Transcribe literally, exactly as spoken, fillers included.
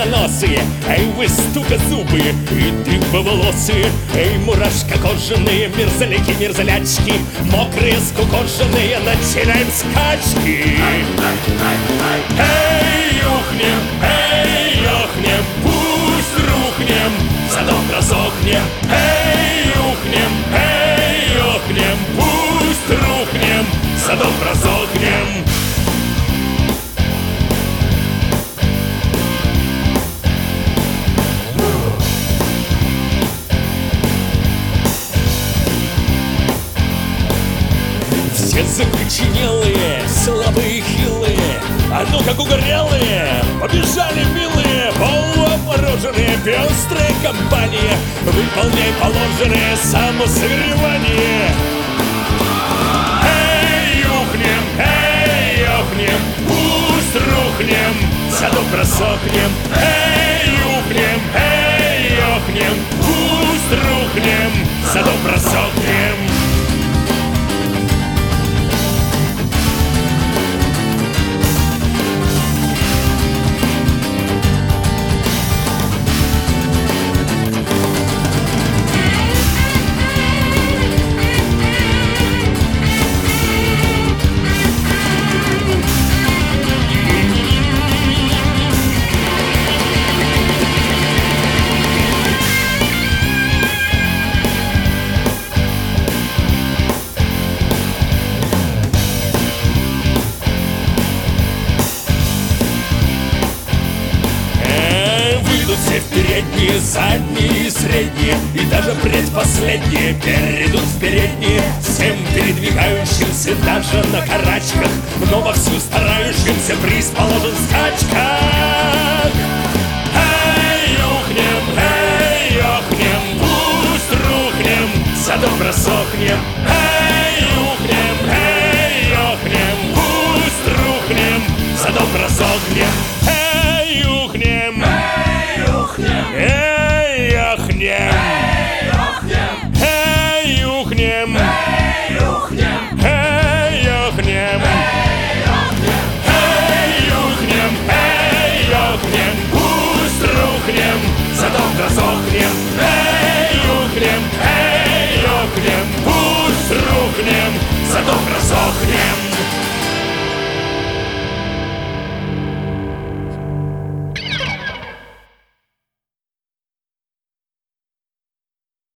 длинноносые, эй, вы стукозубые и дыбоволосые, эй, мурашка кожаные, мерзляки, мерзлячки, мокрые, скукоженные, начинаем скачки. Эй, ухнем, эй, охнем, пусть рухнем, задом разохнем. Эй, ухнем, эй, охнем, пусть рухнем, задом разохнем. Все закоченелые, слабые, хилые, а ну как угорелые, побежали милые, полуобмороженные, пестрая компания, выполняй положенное самосогревание. Эй, ухнем, эй, охнем, пусть рухнем, задом просохнем. Эй, ухнем, эй, охнем, пусть рухнем, задом просохнем. Все в передние, задние, средние и даже предпоследние перейдут в передние. Всем передвигающимся даже на карачках, но вовсю старающимся приз положен в скачках. Эй, ухнем, эй, охнем, пусть рухнем, задом просохнем. Эй, ухнем, эй, охнем, пусть рухнем, задом просохнем. Эй, ухнем, эй, охнем, эй, ухнем, эй, ухнем, эй, охнем, эй, ухнем, эй, охнем, пусть рухнем, задом разохнем. Эй, ухнем, эй, охнем, пусть рухнем, задом разохнем.